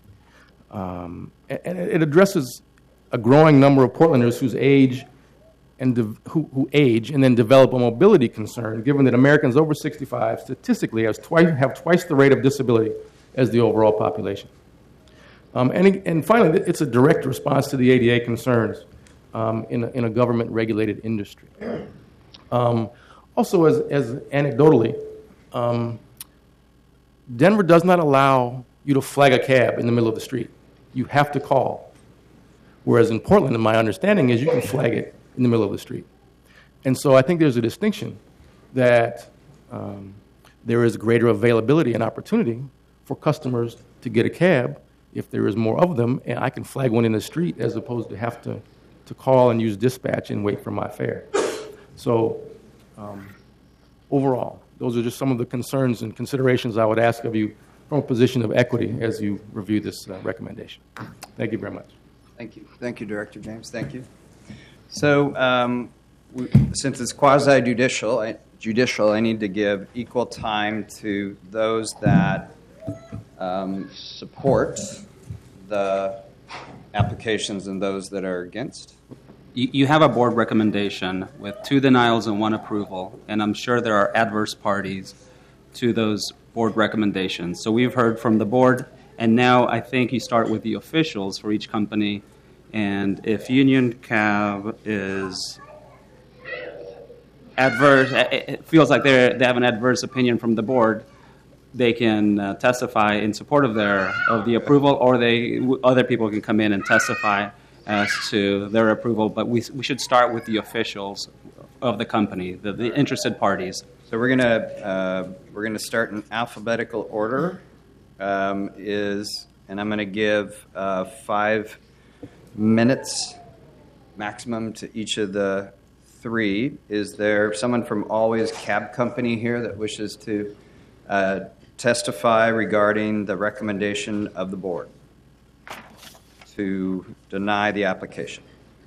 L: Um, and it addresses a growing number of Portlanders whose age and de- who, who age and then develop a mobility concern, given that Americans over sixty-five statistically has twice, have twice the rate of disability as the overall population. Um, and, and finally, it's a direct response to the A D A concerns um, in, a, in a government-regulated industry. Um, also, as, as anecdotally, um, Denver does not allow you to flag a cab in the middle of the street. You have to call. Whereas in Portland, my understanding is you can flag it in the middle of the street. And so I think there's a distinction that um, there is greater availability and opportunity for customers to get a cab if there is more of them, and I can flag one in the street as opposed to have to, to call and use dispatch and wait for my fare. So um, overall, those are just some of the concerns and considerations I would ask of you from a position of equity as you review this uh, recommendation. Thank you very much.
A: Thank you. Thank you, Director James. Thank you. So um, we, since it's quasi-judicial, I, judicial, I need to give equal time to those that um, support the applications and those that are against.
B: You, you have a board recommendation with two denials and one approval, and I'm sure there are adverse parties to those board recommendations. So we've heard from the board, and now I think you start with the officials for each company. And if Union Cab is adverse, it feels like they they have an adverse opinion from the board, they can uh, testify in support of their of the approval, or they other people can come in and testify as to their approval. But we we should start with the officials of the company, the, the interested parties.
A: So we're gonna uh, we're gonna start in alphabetical order. Um, is and I'm gonna give uh, five minutes maximum to each of the three. Is there someone from Always Cab Company here that wishes to uh, testify regarding the recommendation of the board to deny the application?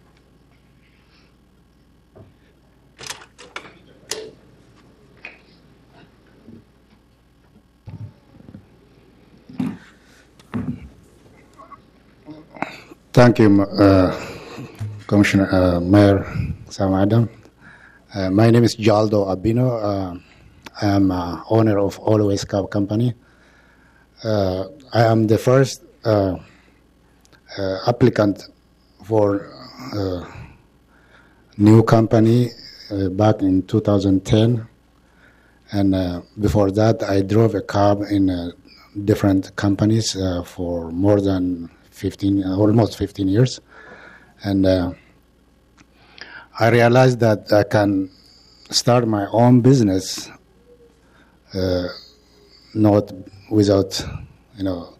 M: Thank you, uh, Commissioner uh, Mayor Sam Adam. Uh, my name is Jaldo Abino. Uh, I am uh, owner of Always Cab Company. Uh, I am the first uh, uh, applicant for uh, new company uh, back in two thousand ten, and uh, before that, I drove a cab in uh, different companies uh, for more than fifteen, almost fifteen years, and uh, I realized that I can start my own business, uh, not without, you know,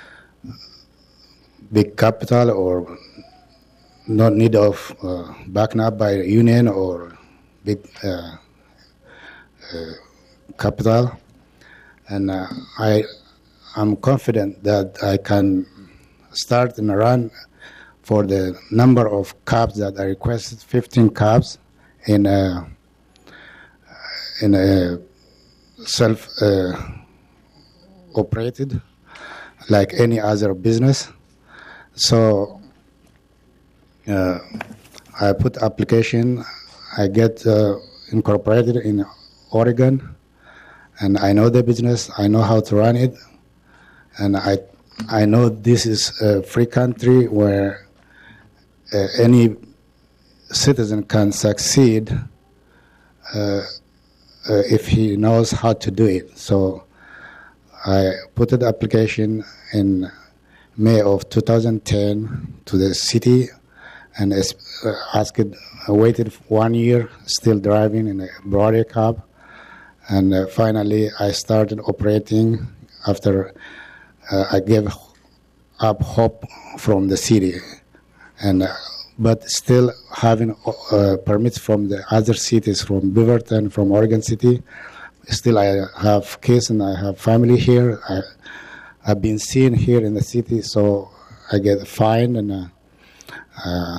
M: big capital or not need of uh, backing up by a union or big uh, uh, capital, and uh, I am confident that I can start and run for the number of cabs that I requested, fifteen cabs in a, in a self uh, operated like any other business. So uh, I put application, I get uh, incorporated in Oregon, and I know the business, I know how to run it, and I I know this is a free country where uh, any citizen can succeed uh, uh, if he knows how to do it. So I put the application in May of two thousand ten to the city and uh, asked, uh, waited one year, still driving in a Broadway cab. And uh, finally I started operating after Uh, I gave up hope from the city, and uh, but still having uh, permits from the other cities, from Beaverton, from Oregon City. Still, I have kids and I have family here. I, I've been seen here in the city, so I get fined, and uh, uh,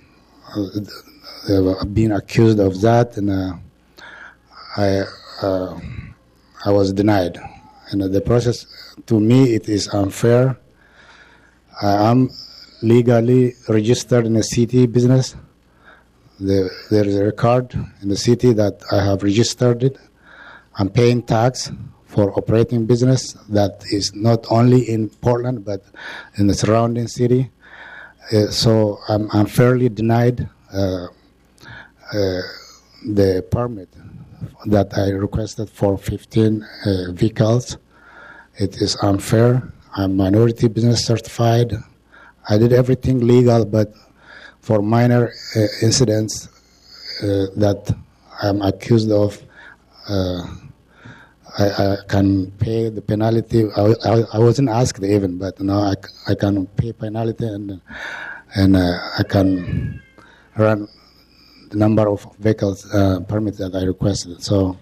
M: I've been accused of that, and uh, I uh, I was denied. And uh, the process, to me, it is unfair. I am legally registered in a city business. The, there is a record in the city that I have registered it. I'm paying tax for operating business that is not only in Portland but in the surrounding city. Uh, so I'm unfairly denied uh, uh, the permit that I requested for fifteen uh, vehicles. It is unfair. I'm minority business certified. I did everything legal, but for minor uh, incidents uh, that I'm accused of, uh, I, I can pay the penalty. I, I, I wasn't asked even, but now I, I can pay penalty, and and uh, I can run the number of vehicles uh, permits that I requested. So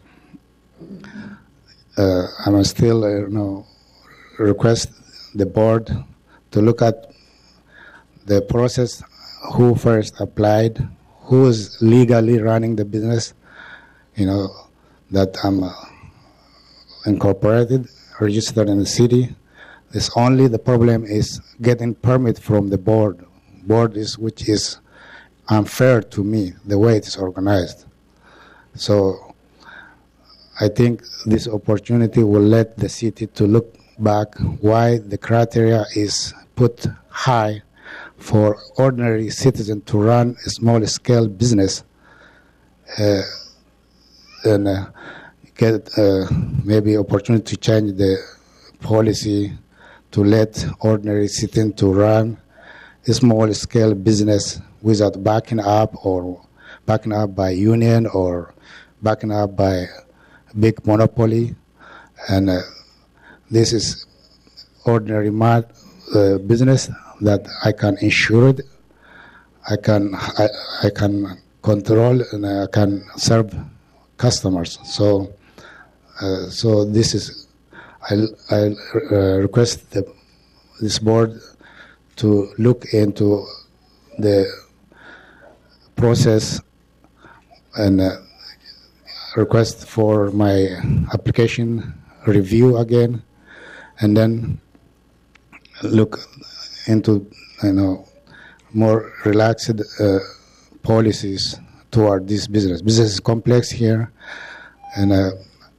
M: uh, I'm still, uh, you know, request the board to look at the process, who first applied, who is legally running the business, you know, that I'm uh, incorporated, registered in the city. It's only the problem is getting permit from the board. Board is which is unfair to me, the way it is organized. So I think this opportunity will let the city to look back why the criteria is put high for ordinary citizen to run a small-scale business uh, and uh, get uh, maybe opportunity to change the policy to let ordinary citizen to run a small-scale business without backing up or backing up by union or backing up by big monopoly. And uh, this is ordinary mar- uh, business that I can insure it, I can I, I can control, and I can serve customers. So uh, so this is I I uh, request the, this board to look into the process and uh, request for my application review again, and then look into, you know, more relaxed uh, policies toward this business. Business is complex here, and uh,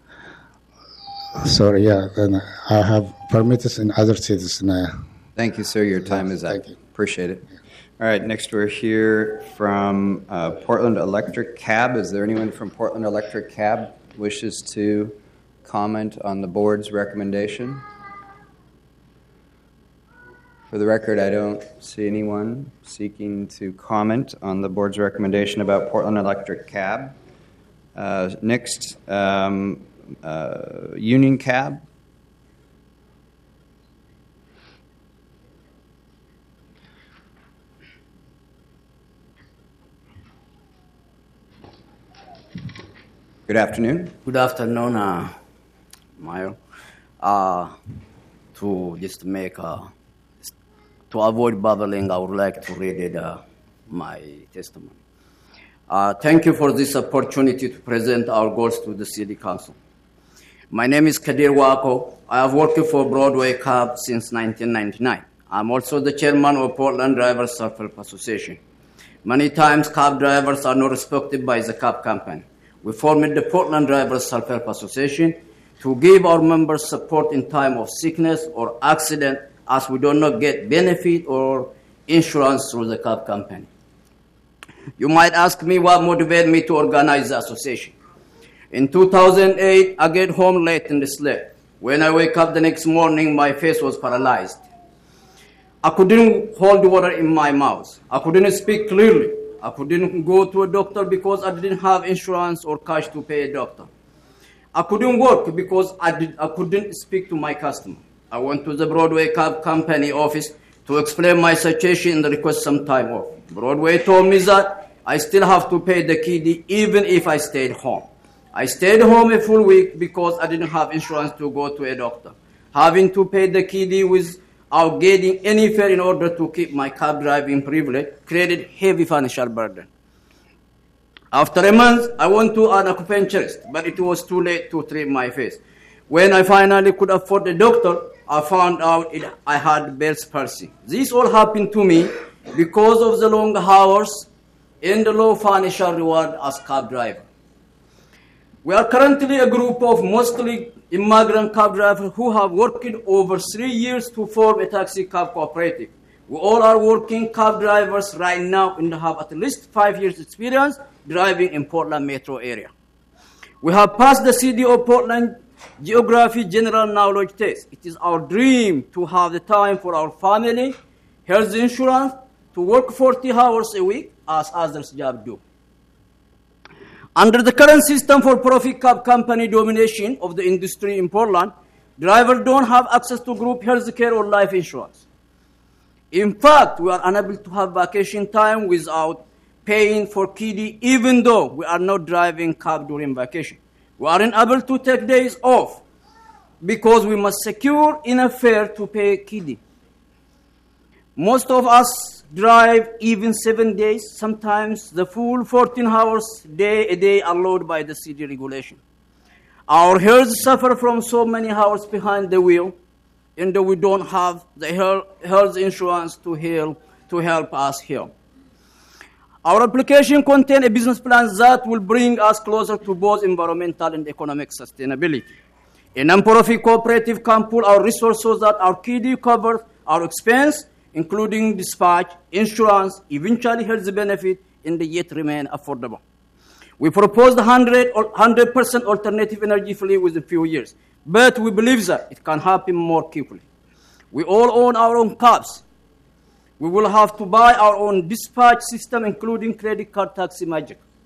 M: sorry, yeah, and I have permits in other cities. And, uh,
A: Thank you, sir. Your time is up. Appreciate it. All right, next we're here from uh, Portland Electric Cab. Is there anyone from Portland Electric Cab wishes to comment on the board's recommendation? For the record, I don't see anyone seeking to comment on the board's recommendation about Portland Electric Cab. Uh, next, um, uh, Union Cab. Good afternoon.
N: Good afternoon, uh, Mayor. Uh, to just make, uh, to avoid babbling, I would like to read it, uh, my testimony. Uh, thank you for this opportunity to present our goals to the City Council. My name is Kadir Wako. I have worked for Broadway Cab since nineteen ninety-nine. I'm also the chairman of Portland Drivers Self-Help Association. Many times, cab drivers are not respected by the cab company. We formed the Portland Drivers Self-Help Association to give our members support in time of sickness or accident, as we do not get benefit or insurance through the cab company. You might ask me what motivated me to organize the association. In two thousand eight, I get home late in the sleep. When I wake up the next morning, my face was paralyzed. I couldn't hold water in my mouth. I couldn't speak clearly. I couldn't go to a doctor because I didn't have insurance or cash to pay a doctor. I couldn't work because I, did, I couldn't speak to my customer. I went to the Broadway Cab Company office to explain my situation and request some time off. Broadway told me that I still have to pay the kiddie even if I stayed home. I stayed home a full week because I didn't have insurance to go to a doctor. Having to pay the kiddie without getting any fare in order to keep my cab driving privilege created heavy financial burden. After a month, I went to an acupuncturist, but it was too late to treat my face. When I finally could afford a doctor, I found out it, I had Bell's palsy. This all happened to me because of the long hours and the low financial reward as cab driver. We are currently a group of mostly immigrant cab drivers who have worked over three years to form a taxi cab cooperative. We all are working cab drivers right now and have at least five years experience driving in Portland metro area. We have passed the City of Portland Geography General Knowledge Test. It is our dream to have the time for our family, health insurance, to work forty hours a week as others job do. Under the current system for profit cab company domination of the industry in Portland, drivers don't have access to group health care or life insurance. In fact, we are unable to have vacation time without paying for kiddie, even though we are not driving cab during vacation. We are unable to take days off because we must secure enough fare to pay kiddie. Most of us drive even seven days, sometimes the full fourteen hours day a day allowed by the city regulation. Our health suffer from so many hours behind the wheel, and we don't have the health insurance to help, to help us here. Our application contains a business plan that will bring us closer to both environmental and economic sustainability. A non-profit cooperative can pool our resources so that our kiddie covers our expense, including dispatch, insurance, eventually health benefit, and yet remain affordable. We proposed one hundred percent alternative energy fleet within a few years, but we believe that it can happen more quickly. We all own our own cabs. We will have to buy our own dispatch system, including credit card taxi magic.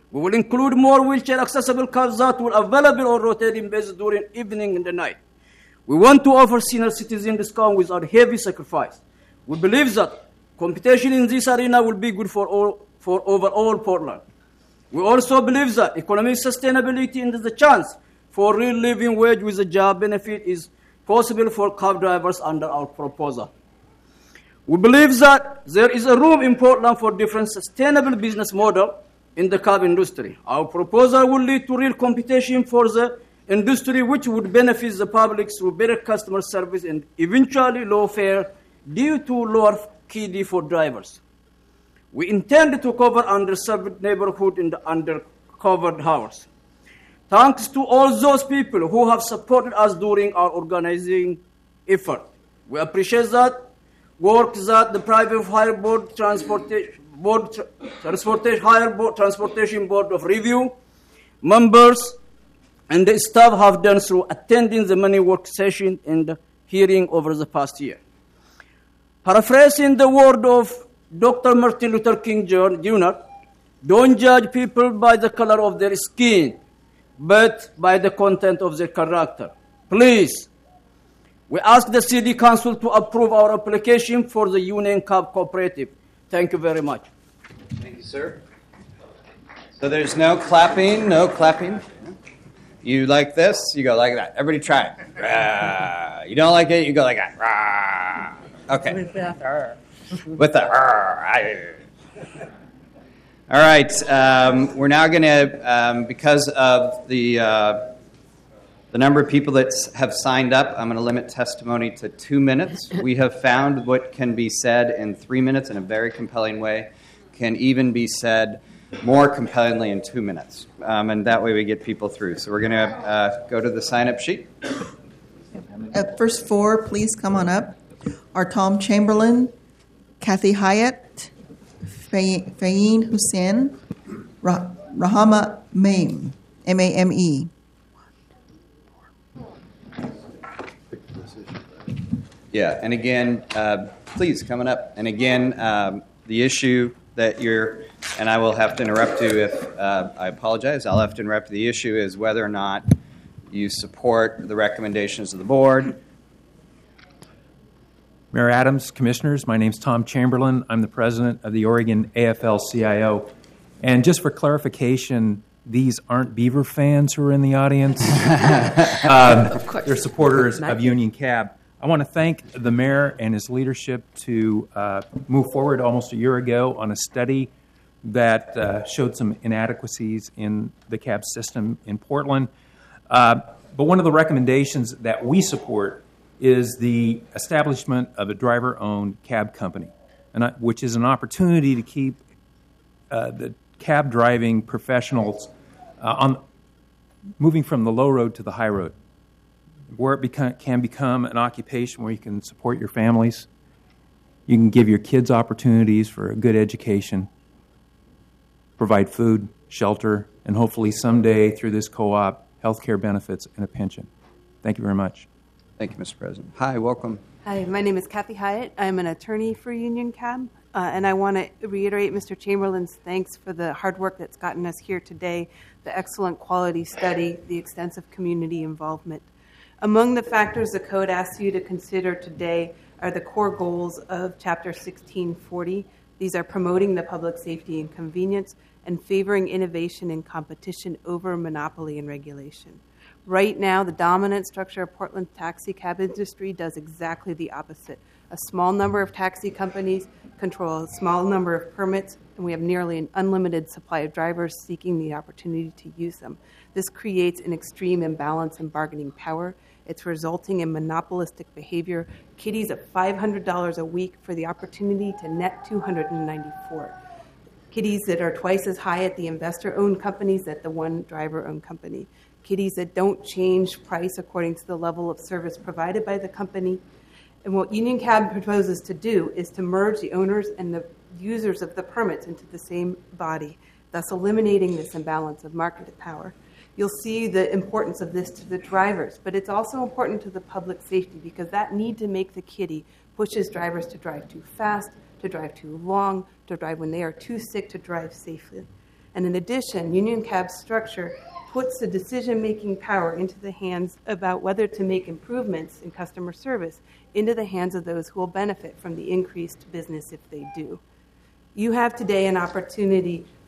N: We will include more wheelchair-accessible cars that will available on rotating basis during evening and the night. We want to offer senior citizen discount without heavy sacrifice. We believe that competition in this arena will be good for all, for overall Portland. We also believe that economic sustainability and the chance for real living wage with a job benefit is possible for cab drivers under our proposal. We believe that there is a room in Portland for different sustainable business model in the cab industry. Our proposal will lead to real competition for the industry, which would benefit the public through better customer service and eventually low fare due to lower K D for drivers. We intend to cover underserved neighborhood in the undercovered hours. Thanks to all those people who have supported us during our organizing effort. We appreciate that work that the Private Hire Board Transportation Board, Transportation, Hire Board, Transportation Board of Review members and the staff have done through attending the many work sessions and hearing over the past year. Paraphrasing the word of Doctor Martin Luther King Junior, don't judge people by the color of their skin, but by the content of their character. Please, we ask the City Council to approve our application for the Union Cab Cooperative. Thank you very much.
A: Thank you, sir. So there's no clapping, no clapping. You like this, you go like that. Everybody try it. Rah. You don't like it, you go like that. Rah. Okay. With the With the All right. Um, we're now going to, um, because of the uh, the number of people that have signed up, I'm going to limit testimony to two minutes. We have found what can be said in three minutes in a very compelling way can even be said more compellingly in two minutes. Um, and that way we get people through. So we're going to uh, go to the sign-up sheet.
C: Uh, first four, please come on up, are Tom Chamberlain, Kathy Hyatt, Fay- Fayeen Hussein, Rah- Rahama Mame, M A M E.
A: Yeah, and again, uh, please, coming up. And again, um, the issue that you're, and I will have to interrupt you if, uh, I apologize, I'll have to interrupt. The issue is whether or not you support the recommendations of the board.
O: Mayor Adams, Commissioners, my name's Tom Chamberlain. I'm the president of the Oregon A F L C I O. And just for clarification, these aren't Beaver fans who are in the audience. um,
D: Of course.
O: They're supporters
D: Not
O: of
D: you.
O: Union Cab. I want to thank the mayor and his leadership to uh, move forward almost a year ago on a study that uh, showed some inadequacies in the cab system in Portland. Uh, but one of the recommendations that we support is the establishment of a driver-owned cab company, and I, which is an opportunity to keep uh, the cab driving professionals uh, on moving from the low road to the high road, where it become, can become an occupation where you can support your families, you can give your kids opportunities for a good education, provide food, shelter, and hopefully someday through this co-op, health care benefits and a pension. Thank you very much.
A: Thank you, Mister President. Hi, welcome.
P: Hi, my name is Kathy Hyatt. I'm an attorney for Union Cab, uh, and I want to reiterate Mister Chamberlain's thanks for the hard work that's gotten us here today, the excellent quality study, the extensive community involvement. Among the factors the code asks you to consider today are the core goals of Chapter sixteen forty. These are promoting the public safety and convenience and favoring innovation and competition over monopoly and regulation. Right now, the dominant structure of Portland's taxi cab industry does exactly the opposite. A small number of taxi companies control a small number of permits, and we have nearly an unlimited supply of drivers seeking the opportunity to use them. This creates an extreme imbalance in bargaining power. It's resulting in monopolistic behavior. Kiddies at five hundred dollars a week for the opportunity to net two hundred ninety-four dollars. Kiddies that are twice as high at the investor-owned companies as the one driver-owned company. Kiddies that don't change price according to the level of service provided by the company. And what Union Cab proposes to do is to merge the owners and the users of the permits into the same body, thus eliminating this imbalance of market power. You'll see the importance of this to the drivers, but it's also important to the public safety because that need to make the kiddie pushes drivers to drive too fast, to drive too long, to drive when they are too sick to drive safely. And in addition, Union Cab's structure puts the decision-making power into the hands about whether to make improvements in customer service into the hands of those who will benefit from the increased business if they do. You have today an opportunity